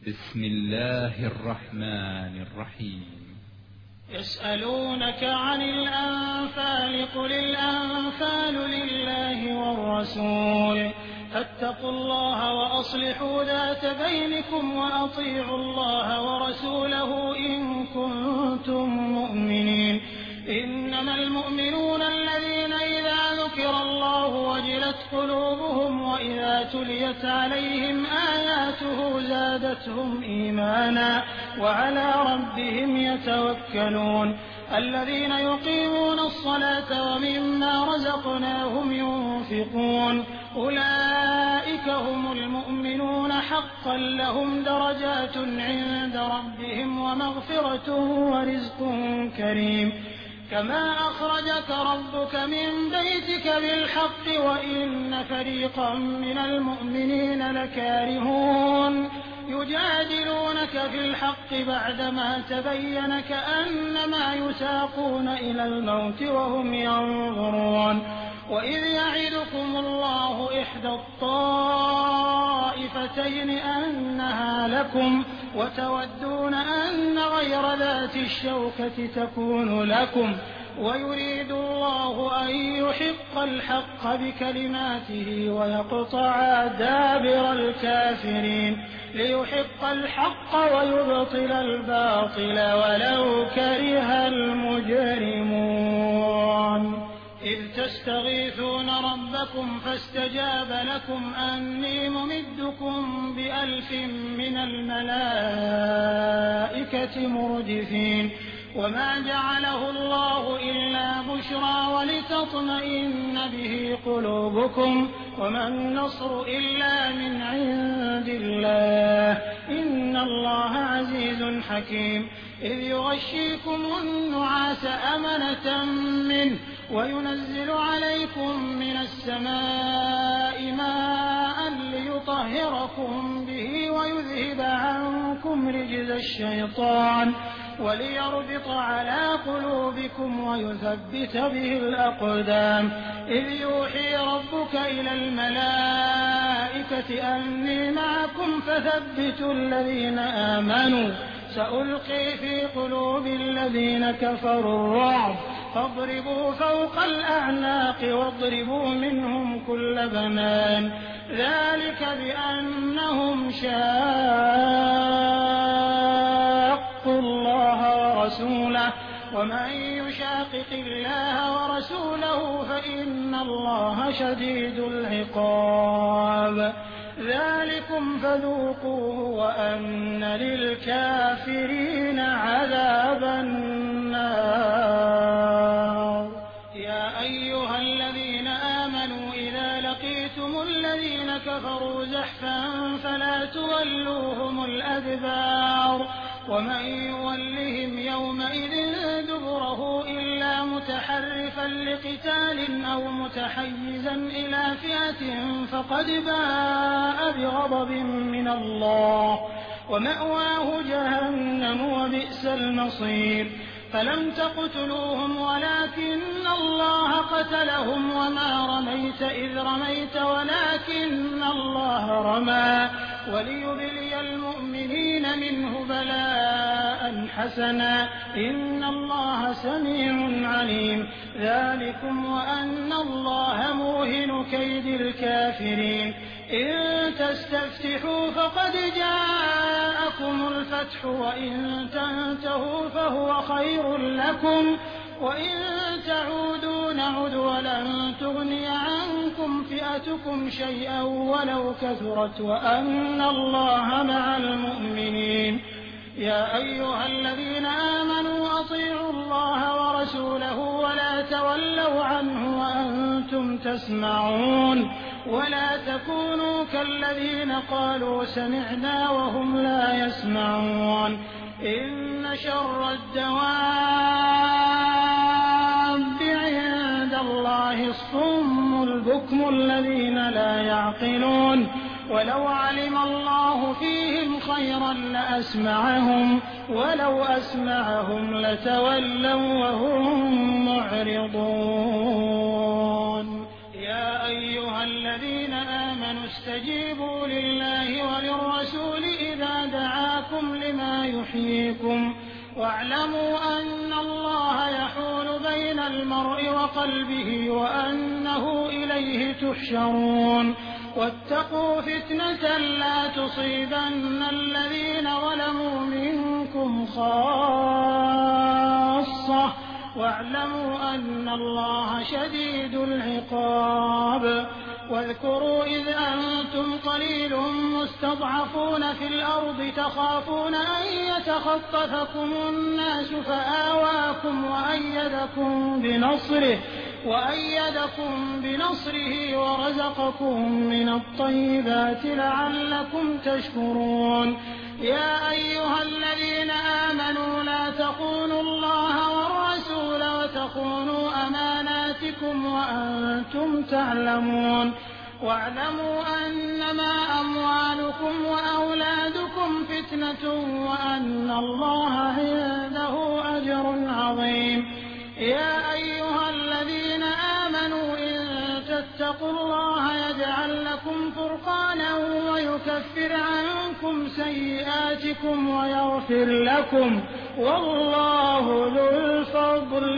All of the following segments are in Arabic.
بسم الله الرحمن الرحيم. يسألونك عن الأنفال قل الأنفال لله والرسول فاتقوا الله وأصلحوا ذات بينكم وأطيعوا الله ورسوله إن كنتم مؤمنين. إنما المؤمنون الذين إذا ذكر الله وجلت قلوبهم وإذا تليت عليهم آياته زادتهم إيمانا وعلى ربهم يتوكلون. الذين يقيمون الصلاة ومما رزقناهم ينفقون أولئك هم المؤمنون حقا لهم درجات عند ربهم ومغفرة ورزق كريم. كما أخرجك ربك من بيتك بالحق وإن فريقا من المؤمنين لكارهون يجادلونك في الحق بعدما تبين كأنما يساقون إلى الموت وهم ينظرون. وإذ يعدكم الله إحدى الطائفتين أنها لكم وتودون أن غير ذات الشوكة تكون لكم ويريد الله أن يحق الحق بكلماته ويقطع دابر الكافرين ليحق الحق ويبطل الباطل ولو كره المجرمون. إذ تستغيثون ربكم فاستجاب لكم أني ممدكم ب1000 من الملائكة مردفين. وما جعله الله إلا بشرى ولتطمئن به قلوبكم وما النصر إلا من عند الله إن الله عزيز حكيم. إذ يغشيكم النعاس أمنة منه وينزل عليكم من السماء ماء ليطهركم به ويذهب عنكم رجز الشيطان وليربط على قلوبكم ويثبت به الأقدام. إذ يوحي ربك إلى الملائكة أني معكم فثبتوا الذين آمنوا سألقي في قلوب الذين كفروا الرعب فاضربوا فوق الأعناق واضربوا منهم كل بنان. ذلك بأنهم شاقوا الله ورسوله ومن يشاقق الله ورسوله فإن الله شديد العقاب. ذلكم فذوقوه وأن للكافرين عذاب النار. يا أيها الذين آمنوا إذا لقيتم الذين كفروا زحفا فلا تولوهم الأدبار ومن يولهم يومئذ دبره إلا متحرفا لقتال أو متحيزا إلى فئة فقد باء بغضب من الله ومأواه جهنم وبئس المصير. فلم تقتلوهم ولكن الله قتلهم وما رميت إذ رميت ولكن الله رمى وليبلي المؤمنين منه بلاء حسنا إن الله سميع عليم. ذلكم وأن الله موهن كيد الكافرين. إن تستفتحوا فقد جاءكم الفتح وإن تنتهوا فهو خير لكم وإن تعودوا نعد ولن تغني عنكم فئتكم شيئا ولو كثرت وأن الله مع المؤمنين. يا أيها الذين آمنوا أطيعوا الله ورسوله ولا تولوا عنه وأنتم تسمعون ولا تكونوا كالذين قالوا سمعنا وهم لا يسمعون. إن شر الدواب عند الله الصم البكم الذين لا يعقلون. ولو علم الله فيهم خيرا لأسمعهم ولو أسمعهم لتولوا وهم معرضون. يا أيها الذين آمنوا استجيبوا لله وللرسول إذا دعاكم لكم لما يحييكم واعلموا أن الله يحول بين المرء وقلبه وأنه إليه تحشرون واتقوا فتنة لا تصيبن الذين ظلموا منكم خاصة واعلموا أن الله شديد العقاب واذكروا إذ أنتم قليل مستضعفون في الأرض تخافون أن يتخطفكم الناس فآواكم وأيدكم بنصره ورزقكم من الطيبات لعلكم تشكرون يا أيها الذين آمنوا لا تخونوا الله والرسول وتخونوا أماناتكم وأنتم تعلمون واعلموا أنما أموالكم وأولادكم فتنة وأن الله عنده أجر عظيم يا أيها الذين آمنوا إن تتقوا الله يجعل لكم فرقانا ويكفر عنكم سيئاتكم ويغفر لكم والله ذو الفضل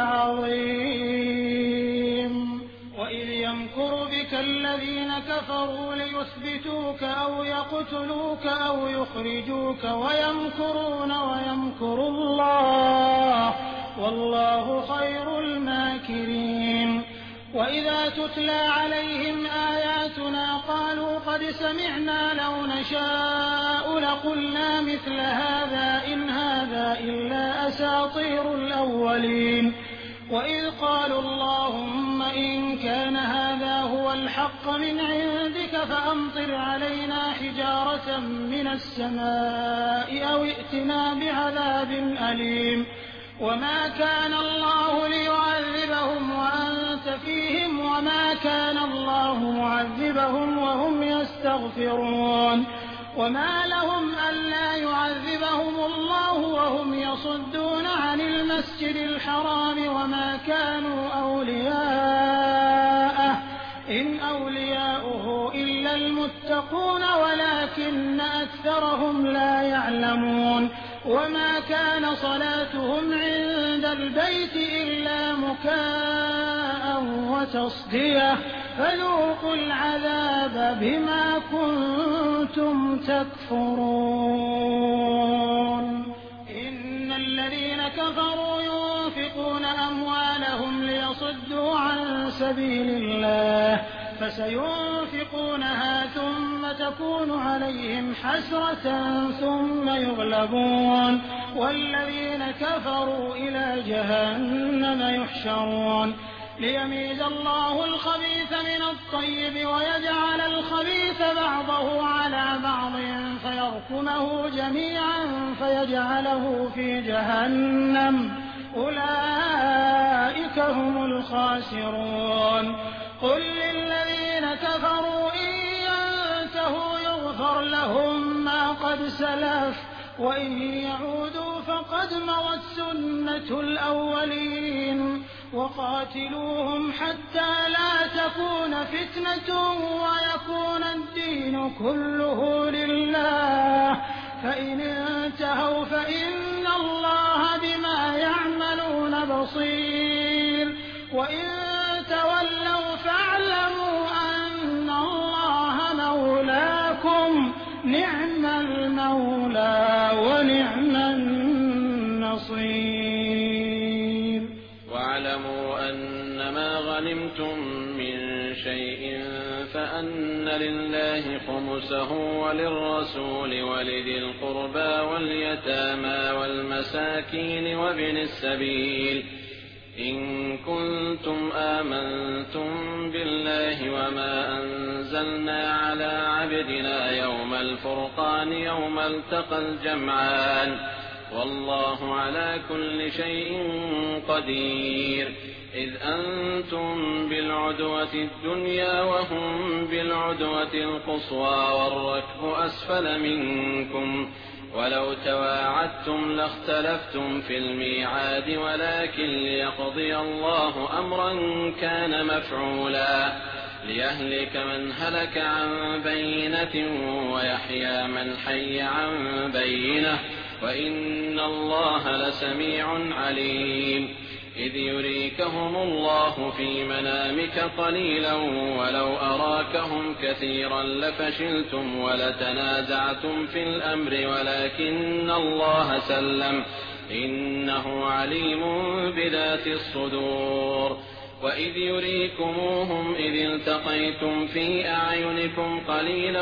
العظيم وإذ يمكر بك الذين كفروا ليثبتوك أو يقتلوك أو يخرجوك ويمكرون ويمكر الله والله خير الماكرين وإذا تتلى عليهم آياتنا قالوا قد سمعنا لو نشاء لقلنا مثل هذا إن هذا إلا أساطير الأولين وإذ قالوا اللهم إن كان هذا هو الحق من عندك فأمطر علينا حجارة من السماء أو ائتنا بعذاب أليم وما كان الله ليعذبهم وأنت فيهم وما كان الله معذبهم وهم يستغفرون وما لهم ألا يعذبهم الله وهم يصدون عن المسجد الحرام وما كانوا أولياءه إن أولياؤه إلا المتقون ولكن أكثرهم لا يعلمون وما كان صلاتهم عند البيت إلا مكاء وتصدية فذوقوا العذاب بما كنتم تكفرون إن الذين كفروا ينفقون أموالهم ليصدوا عن سبيل الله فسينفقونها ثم تكون عليهم حسرة ثم يغلبون والذين كفروا إلى جهنم يحشرون ليميز الله الخبيث من الطيب ويجعل الخبيث بعضه على بعض فيركمه جميعا فيجعله في جهنم أولئك هم الخاسرون قل للذين كفروا إن ينتهوا يغفر لهم ما قد سلف وإن يعودوا فقد مضت سنة الأولين وقاتلوهم حتى لا تكون فتنة ويكون الدين كله لله فإن انتهوا فإن الله بما يعملون بصير وإن تولوا فاعلموا أن الله مولاكم نعم المولى ونعم النصير واعلموا أنما غنمتم من شيء فأن لله خمسه وللرسول ولذي القربى واليتامى والمساكين وابن السبيل إن كنتم آمنتم بالله وما أنزلنا على عبدنا يوم الفرقان يوم التقى الجمعان والله على كل شيء قدير إذ أنتم بالعدوة الدنيا وهم بالعدوة القصوى والركب أسفل منكم ولو تواعدتم لاختلفتم في الميعاد ولكن ليقضي الله أمرا كان مفعولا ليهلك من هلك عن بينة ويحيى من حي عن بينة وإن الله لسميع عليم. إذ يريكهم الله في منامك قليلا ولو أراكهم كثيرا لفشلتم ولتنازعتم في الأمر ولكن الله سلم إنه عليم بذات الصدور. وإذ يريكموهم إذ التقيتم في أعينكم قليلا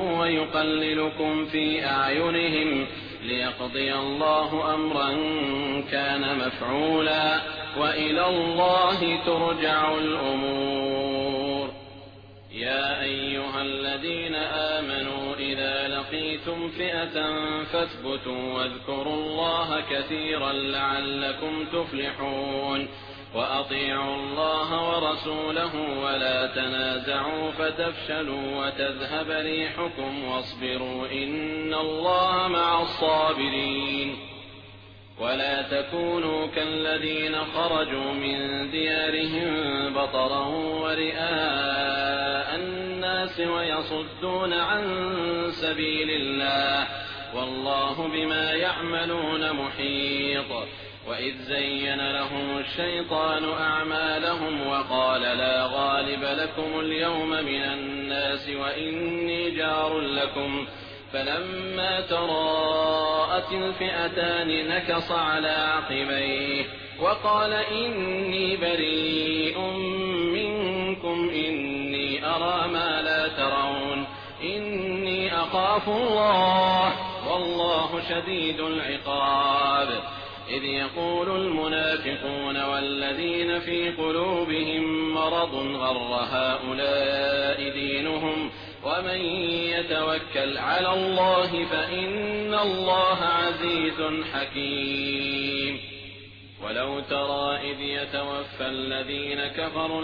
ويقللكم في أعينهم ليقضي الله أمرا كان مفعولا وإلى الله ترجع الأمور. يا أيها الذين آمنوا إذا لقيتم فئة فاثبتوا واذكروا الله كثيرا لعلكم تفلحون. وأطيعوا الله ورسوله ولا تنازعوا فتفشلوا وتذهب ريحكم واصبروا إن الله مع الصابرين. ولا تكونوا كالذين خرجوا من ديارهم بطرا ورئاء الناس ويصدون عن سبيل الله والله بما يعملون محيط. وإذ زين لهم الشيطان أعمالهم وقال لا غالب لكم اليوم من الناس وإني جار لكم فلما تراءت الفئتان نكص على عقبيه وقال إني بريء منكم إني أرى ما لا ترون إني أخاف الله والله شديد العقاب. إذ يقول المنافقون والذين في قلوبهم مرض غر هؤلاء دينهم ومن يتوكل على الله فإن الله عزيز حكيم. ولو ترى إذ يتوفى الذين كفروا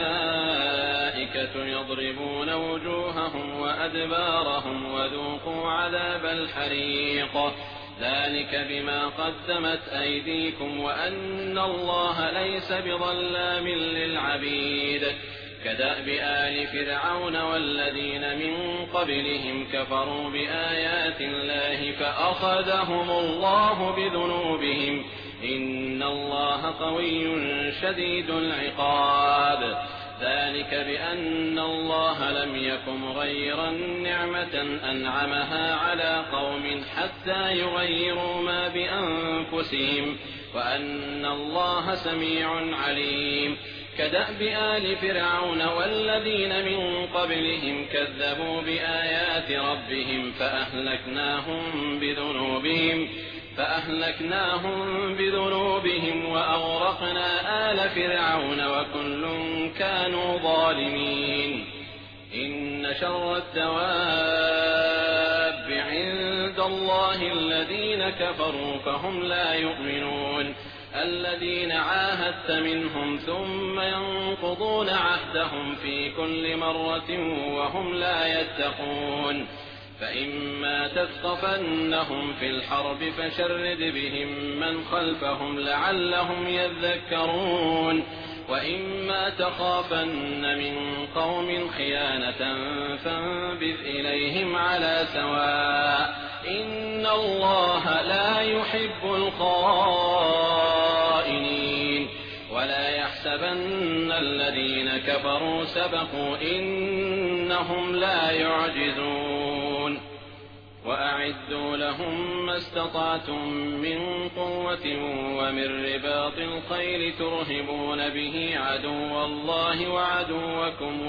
الملائكة يضربون وجوههم وأدبارهم وذوقوا عذاب الحريق ذلك بما قدمت أيديكم وأن الله ليس بظلام للعبيد. كدأب آل فرعون والذين من قبلهم كفروا بآيات الله فأخذهم الله بذنوبهم إن الله قوي شديد العقاب. ذلك بأن الله لم يكن مغيرا نعمة أنعمها على قوم حتى يغيروا ما بأنفسهم وأن الله سميع عليم. كدأب آل فرعون والذين من قبلهم كذبوا بآيات ربهم فأهلكناهم بذنوبهم وأغرقنا آل فرعون وكل كانوا ظالمين. إن شر الدواب عند الله الذين كفروا فهم لا يؤمنون الذين عاهدت منهم ثم ينقضون عهدهم في كل مرة وهم لا يتقون. فإما تثقفنهم في الحرب فشرد بهم من خلفهم لعلهم يذكرون وإما تخافن من قوم خيانة فانبذ إليهم على سواء إن الله لا يحب الخائنين. ولا يحسبن الذين كفروا سبقوا إنهم لا يعجزون. وأعدوا لهم ما استطعتم من قوة ومن رباط الخيل ترهبون به عدو الله وعدوكم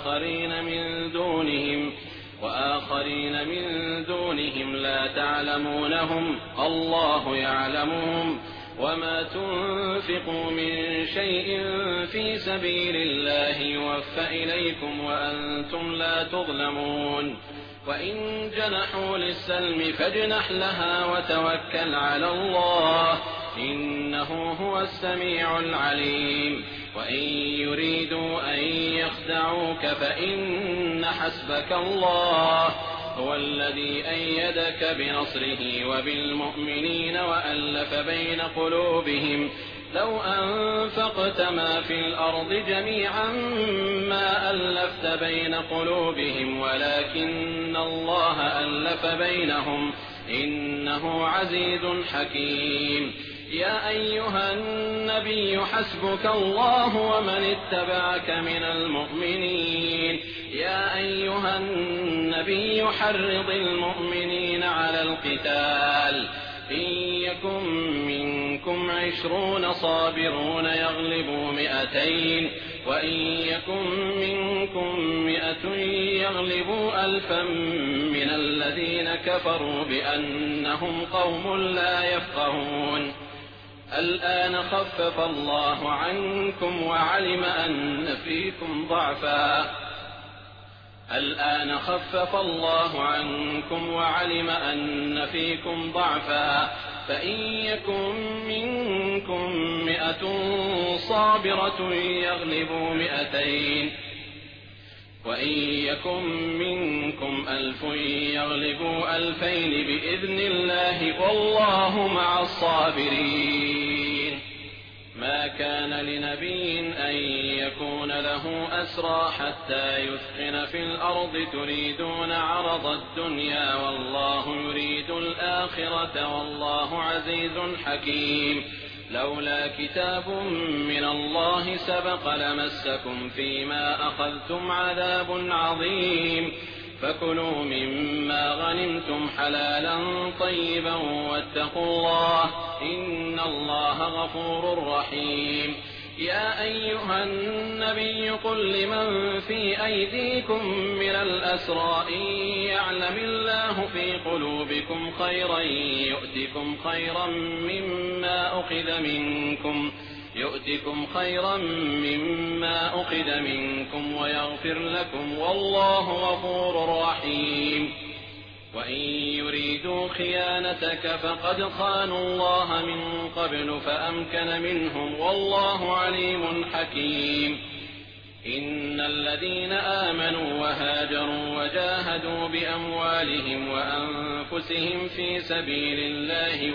وآخرين من دونهم لا تعلمونهم الله يعلمهم. وما تنفقوا من شيء في سبيل الله يوفى إليكم وأنتم لا تظلمون. وإن جنحوا للسلم فاجنح لها وتوكل على الله إنه هو السميع العليم. وإن يريدوا أن يخدعوك فإن حسبك الله هو الذي أيدك بنصره وبالمؤمنين وألف بين قلوبهم لو أنفقت ما في الأرض جميعا ما ألفت بين قلوبهم ولكن الله ألف بينهم إنه عزيز حكيم. يا أيها النبي حسبك الله ومن اتبعك من المؤمنين. يا أيها النبي حرض المؤمنين على القتال إن يكن منكم 20 صابرون يغلبوا 200 وإن يكن منكم 100 يغلبوا 1000 من الذين كفروا بأنهم قوم لا يفقهون. الآن خفف الله عنكم وعلم أن فيكم ضعفا فإن يكن منكم 100 صابرة يغلبوا 200 وإن يكن منكم 1000 يغلبوا 2000 بإذن الله والله مع الصابرين. ما كان لنبي أن يكون له أسرى حتى يثخن في الأرض تريدون عرض الدنيا والله يريد الآخرة والله عزيز حكيم. لولا كتاب من الله سبق لمسكم فيما أخذتم عذاب عظيم. فكلوا مما غنمتم حلالا طيبا واتقوا الله إن الله غفور رحيم. يا أيها النبي قل لمن في أيديكم من الأسرى إن يعلم الله في قلوبكم خيرا يؤتكم خيرا مما أخذ منكم ويغفر لكم والله غفور رحيم. وإن يريدوا خيانتك فقد خانوا الله من قبل فأمكن منهم والله عليم حكيم. إن الذين آمنوا وهاجروا وجاهدوا بأموالهم وأنفسهم في سبيل الله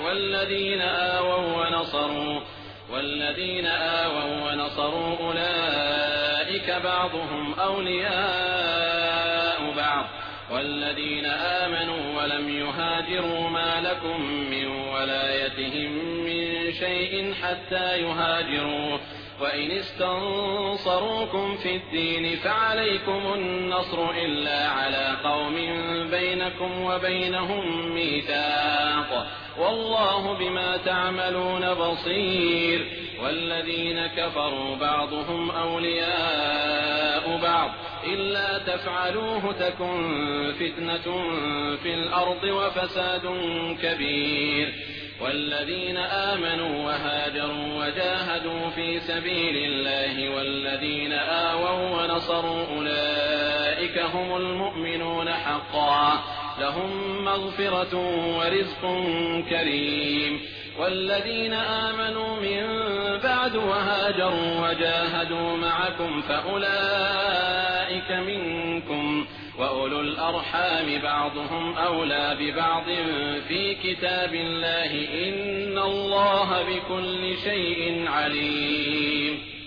والذين آووا ونصروا أولئك بعضهم أولياء بعض والذين آمنوا ولم يهاجروا ما لكم من ولايتهم من شيء حتى يهاجروا وإن استنصروكم في الدين فعليكم النصر إلا على قوم بينكم وبينهم ميثاق والله بما تعملون بصير. والذين كفروا بعضهم أولياء بعض إلا تفعلوه تكن فتنة في الأرض وفساد كبير. والذين آمنوا وهاجروا وجاهدوا في سبيل الله والذين آووا ونصروا أولئك هم المؤمنون حقا لهم مغفرة ورزق كريم. والذين آمنوا من بعد وهاجروا وجاهدوا معكم فأولئك منكم وأولو الأرحام بعضهم أولى ببعض في كتاب الله إن الله بكل شيء عليم.